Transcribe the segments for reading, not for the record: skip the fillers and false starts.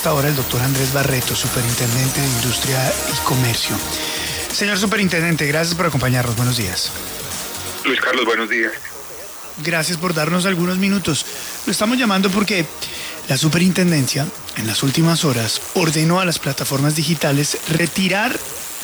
Ahora el doctor Andrés Barreto, superintendente de Industria y Comercio. Señor superintendente, gracias por acompañarnos. Buenos días. Luis Carlos, buenos días. Gracias por darnos algunos minutos. Lo estamos llamando porque la superintendencia, en las últimas horas, ordenó a las plataformas digitales retirar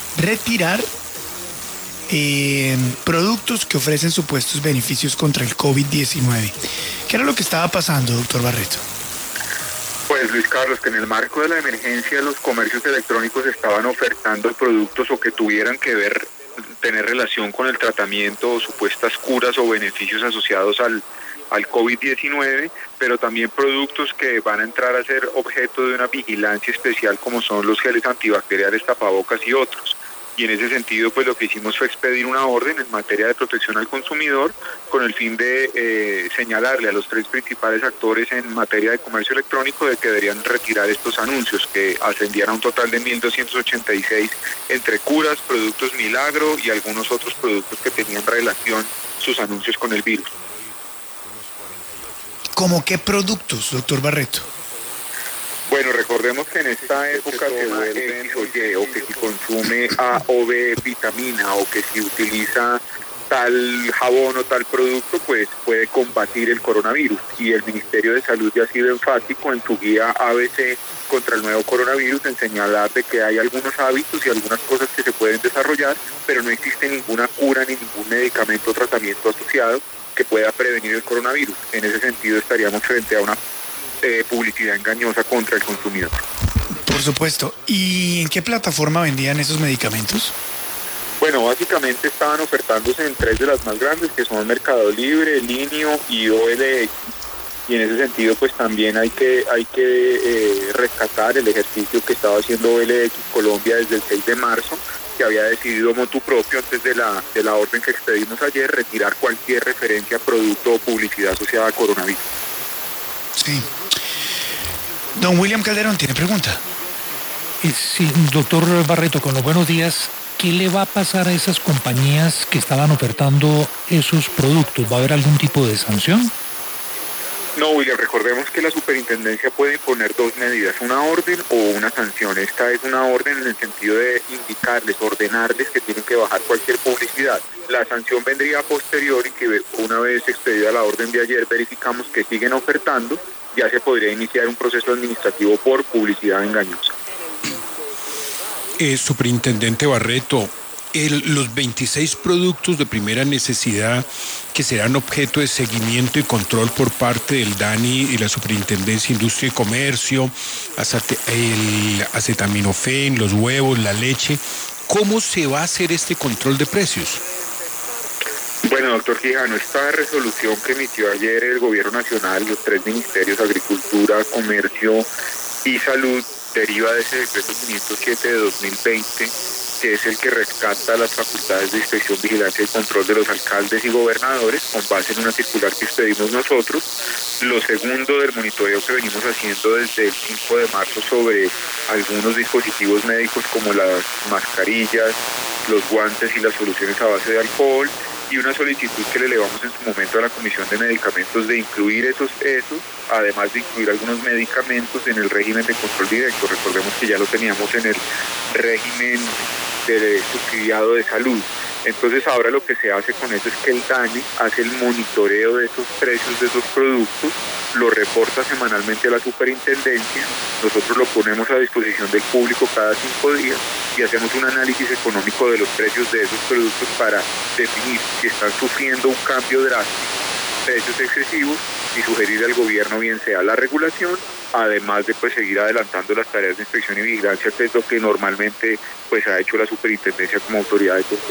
productos que ofrecen supuestos beneficios contra el COVID-19. ¿Qué era lo que estaba pasando, doctor Barreto? Pues Luis Carlos, que en el marco de la emergencia los comercios electrónicos estaban ofertando productos o que tuvieran que tener relación con el tratamiento o supuestas curas o beneficios asociados al COVID-19, pero también productos que van a entrar a ser objeto de una vigilancia especial como son los geles antibacteriales, tapabocas y otros. Y en ese sentido, pues lo que hicimos fue expedir una orden en materia de protección al consumidor con el fin de señalarle a los tres principales actores en materia de comercio electrónico de que deberían retirar estos anuncios que ascendían a un total de 1.286 entre curas, productos milagro y algunos otros productos que tenían relación sus anuncios con el virus. ¿Cómo qué productos, doctor Barreto? Bueno, recordemos que en esta época se vuelve X o Y, o que si consume A o B vitamina, o que si utiliza tal jabón o tal producto, pues puede combatir el coronavirus. Y el Ministerio de Salud ya ha sido enfático en su guía ABC contra el nuevo coronavirus en señalar de que hay algunos hábitos y algunas cosas que se pueden desarrollar, pero no existe ninguna cura ni ningún medicamento o tratamiento asociado que pueda prevenir el coronavirus. En ese sentido estaríamos frente a una publicidad engañosa contra el consumidor. Por supuesto. ¿Y en qué plataforma vendían esos medicamentos? Bueno, básicamente estaban ofertándose en tres de las más grandes, que son Mercado Libre, Linio y OLX. Y en ese sentido, pues también hay que rescatar el ejercicio que estaba haciendo OLX Colombia desde el 6 de marzo, que había decidido motu propio antes de la orden que expedimos ayer, retirar cualquier referencia a producto o publicidad asociada a coronavirus. Sí. Don William Calderón tiene pregunta. Sí, doctor Barreto, con los buenos días, ¿qué le va a pasar a esas compañías que estaban ofertando esos productos? ¿Va a haber algún tipo de sanción? No, William, recordemos que la superintendencia puede imponer dos medidas, una orden o una sanción. Esta es una orden en el sentido de indicarles, ordenarles que tienen que bajar cualquier publicidad. La sanción vendría a posteriori, que una vez expedida la orden de ayer verificamos que siguen ofertando, ya se podría iniciar un proceso administrativo por publicidad engañosa. Superintendente Barreto, los 26 productos de primera necesidad que serán objeto de seguimiento y control por parte del DANI y la Superintendencia de Industria y Comercio, el acetaminofén, los huevos, la leche, ¿cómo se va a hacer este control de precios? Bueno, doctor Quijano, esta resolución que emitió ayer el Gobierno Nacional, los tres ministerios, Agricultura, Comercio y Salud, deriva de ese decreto 507 de 2020, que es el que rescata las facultades de inspección, vigilancia y control de los alcaldes y gobernadores con base en una circular que expedimos nosotros. Lo segundo del monitoreo que venimos haciendo desde el 5 de marzo sobre algunos dispositivos médicos como las mascarillas, los guantes y las soluciones a base de alcohol, y una solicitud que le elevamos en su momento a la Comisión de Medicamentos de incluir esos, además de incluir algunos medicamentos en el régimen de control directo. Recordemos que ya lo teníamos en el régimen de subsidiado de salud. Entonces ahora lo que se hace con eso es que el DANE hace el monitoreo de esos precios de esos productos, lo reporta semanalmente a la superintendencia, nosotros lo ponemos a disposición del público cada 5 días y hacemos un análisis económico de los precios de esos productos para definir si están sufriendo un cambio drástico, precios excesivos, y sugerir al gobierno bien sea la regulación, además de pues seguir adelantando las tareas de inspección y vigilancia, que es lo que normalmente pues ha hecho la superintendencia como autoridad de control.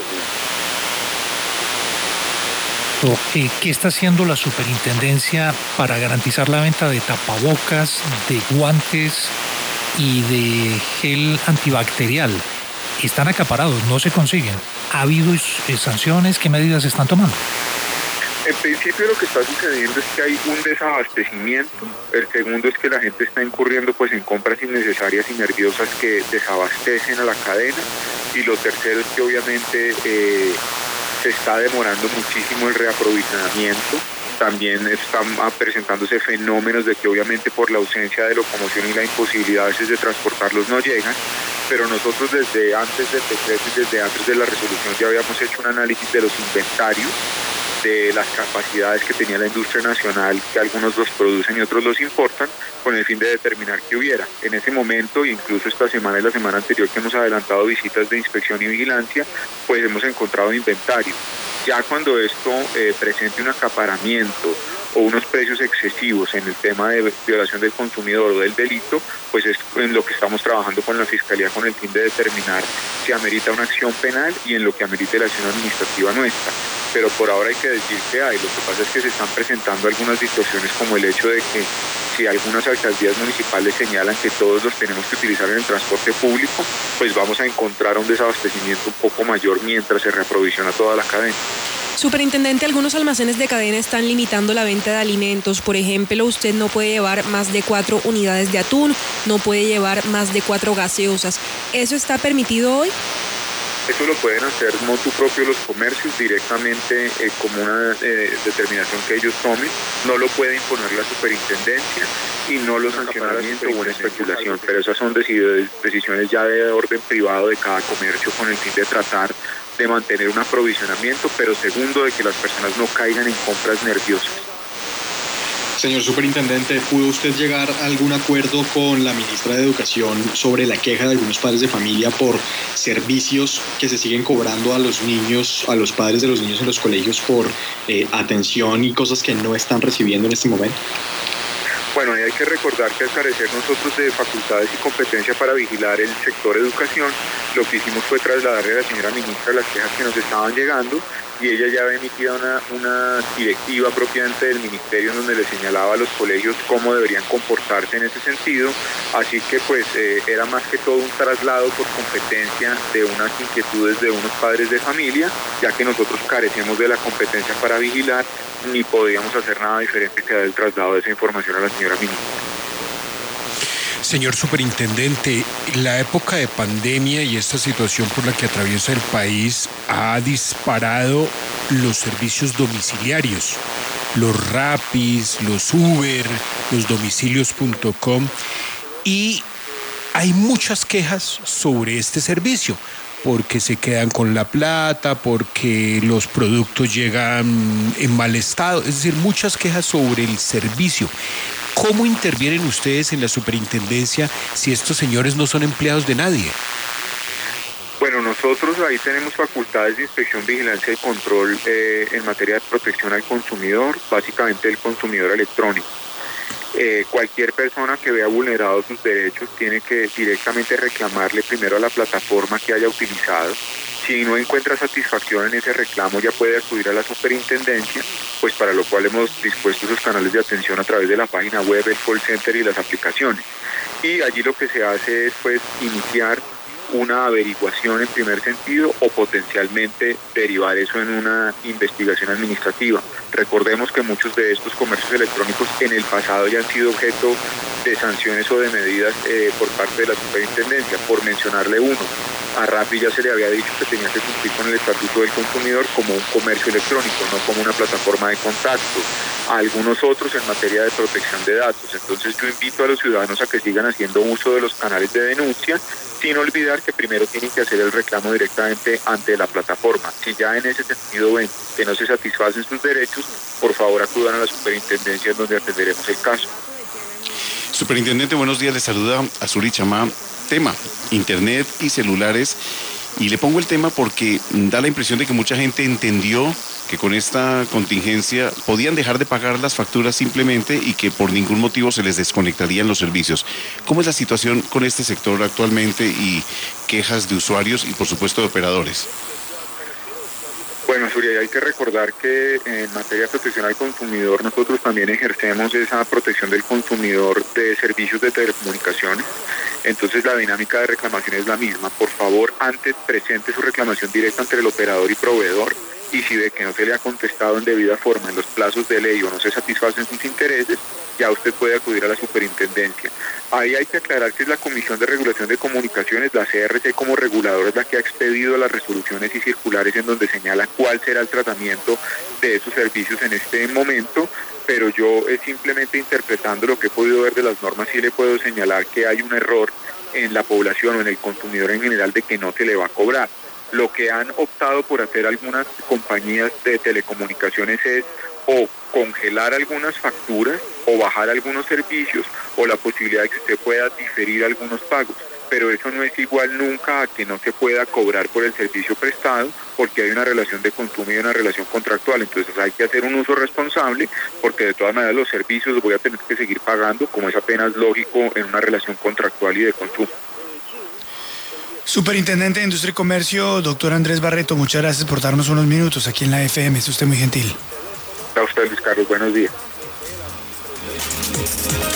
¿Qué está haciendo la superintendencia para garantizar la venta de tapabocas, de guantes y de gel antibacterial? Están acaparados, no se consiguen. ¿Ha habido sanciones? ¿Qué medidas se están tomando? En principio lo que está sucediendo es que hay un desabastecimiento. El segundo es que la gente está incurriendo pues en compras innecesarias y nerviosas que desabastecen a la cadena. Y lo tercero es que obviamente se está demorando muchísimo el reaprovisionamiento También están presentándose fenómenos de que obviamente por la ausencia de locomoción y la imposibilidad a veces de transportarlos no llegan, pero nosotros desde antes del decreto y desde antes de la resolución ya habíamos hecho un análisis de los inventarios, de las capacidades que tenía la industria nacional, que algunos los producen y otros los importan, con el fin de determinar qué hubiera. En ese momento, incluso esta semana y la semana anterior que hemos adelantado visitas de inspección y vigilancia, pues hemos encontrado inventario. Ya cuando esto presente un acaparamiento o unos precios excesivos en el tema de violación del consumidor o del delito, pues es en lo que estamos trabajando con la Fiscalía con el fin de determinar si amerita una acción penal y en lo que amerite la acción administrativa nuestra. Pero por ahora hay que decir que hay. Lo que pasa es que se están presentando algunas distorsiones, como el hecho de que si algunas alcaldías municipales señalan que todos los tenemos que utilizar en el transporte público, pues vamos a encontrar un desabastecimiento un poco mayor mientras se reaprovisiona toda la cadena. Superintendente, algunos almacenes de cadena están limitando la venta de alimentos. Por ejemplo, usted no puede llevar más de 4 unidades de atún, no puede llevar más de 4 gaseosas. ¿Eso está permitido hoy? Eso lo pueden hacer motu propio los comercios directamente como una determinación que ellos tomen. No lo puede imponer la superintendencia y no lo sanciona o una especulación. Pero esas son decisiones ya de orden privado de cada comercio con el fin de tratar de mantener un aprovisionamiento, pero segundo, de que las personas no caigan en compras nerviosas. Señor Superintendente, ¿pudo usted llegar a algún acuerdo con la ministra de Educación sobre la queja de algunos padres de familia por servicios que se siguen cobrando a los niños, a los padres de los niños en los colegios por atención y cosas que no están recibiendo en este momento? Bueno, hay que recordar que al carecer nosotros de facultades y competencia para vigilar el sector educación, lo que hicimos fue trasladarle a la señora ministra las quejas que nos estaban llegando y ella ya había emitido una directiva propiamente del ministerio en donde le señalaba a los colegios cómo deberían comportarse en ese sentido, así que pues era más que todo un traslado por competencia de unas inquietudes de unos padres de familia, ya que nosotros carecemos de la competencia para vigilar ni podíamos hacer nada diferente que dar el traslado de esa información a la señora ministra. Señor Superintendente, la época de pandemia y esta situación por la que atraviesa el país ha disparado los servicios domiciliarios, los Rapis, los Uber, los domicilios.com, y hay muchas quejas sobre este servicio, porque se quedan con la plata, porque los productos llegan en mal estado, es decir, muchas quejas sobre el servicio. ¿Cómo intervienen ustedes en la superintendencia si estos señores no son empleados de nadie? Bueno, nosotros ahí tenemos facultades de inspección, vigilancia y control en materia de protección al consumidor, básicamente el consumidor electrónico. Cualquier persona que vea vulnerados sus derechos tiene que directamente reclamarle primero a la plataforma que haya utilizado. Si no encuentra satisfacción en ese reclamo, ya puede acudir a la superintendencia, pues para lo cual hemos dispuesto esos canales de atención a través de la página web, el call center y las aplicaciones. Y allí lo que se hace es pues iniciar una averiguación en primer sentido o potencialmente derivar eso en una investigación administrativa. Recordemos que muchos de estos comercios electrónicos en el pasado ya han sido objeto de sanciones o de medidas por parte de la superintendencia. Por mencionarle uno, a Rappi ya se le había dicho que tenía que cumplir con el estatuto del consumidor como un comercio electrónico, no como una plataforma de contacto. A algunos otros en materia de protección de datos. Entonces yo invito a los ciudadanos a que sigan haciendo uso de los canales de denuncia, sin olvidar que primero tienen que hacer el reclamo directamente ante la plataforma. Si ya en ese sentido ven que no se satisfacen sus derechos, por favor acudan a la superintendencia donde atenderemos el caso. Superintendente, buenos días, le saluda Azuri Chamá. Tema, internet y celulares, y le pongo el tema porque da la impresión de que mucha gente entendió que con esta contingencia podían dejar de pagar las facturas simplemente y que por ningún motivo se les desconectarían los servicios. ¿Cómo es la situación con este sector actualmente y quejas de usuarios y por supuesto de operadores? Bueno, Surya, hay que recordar que en materia de protección al consumidor nosotros también ejercemos esa protección del consumidor de servicios de telecomunicaciones. Entonces la dinámica de reclamación es la misma. Por favor, antes presente su reclamación directa entre el operador y proveedor, y si ve que no se le ha contestado en debida forma en los plazos de ley o no se satisfacen sus intereses, ya usted puede acudir a la superintendencia. Ahí hay que aclarar que es la Comisión de Regulación de Comunicaciones, la CRC como reguladora, es la que ha expedido las resoluciones y circulares en donde señala cuál será el tratamiento de esos servicios en este momento, pero yo simplemente interpretando lo que he podido ver de las normas sí le puedo señalar que hay un error en la población o en el consumidor en general de que no se le va a cobrar. Lo que han optado por hacer algunas compañías de telecomunicaciones es o congelar algunas facturas o bajar algunos servicios o la posibilidad de que usted pueda diferir algunos pagos. Pero eso no es igual nunca a que no se pueda cobrar por el servicio prestado porque hay una relación de consumo y una relación contractual. Entonces hay que hacer un uso responsable porque de todas maneras los servicios los voy a tener que seguir pagando como es apenas lógico en una relación contractual y de consumo. Superintendente de Industria y Comercio, doctor Andrés Barreto, muchas gracias por darnos unos minutos aquí en la FM. Es usted muy gentil. A usted, Luis Carlos, buenos días.